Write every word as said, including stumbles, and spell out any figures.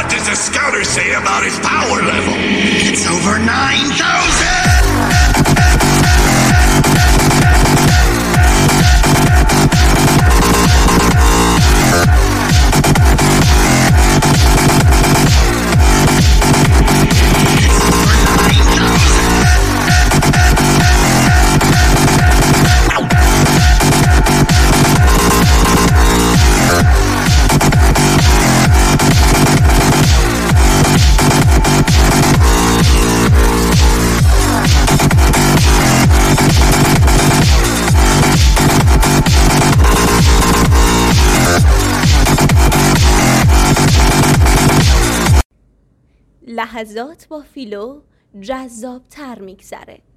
What does the scouter say about his power level? It's over nine thousand! لحظات با فیلو جذاب تر میگذره.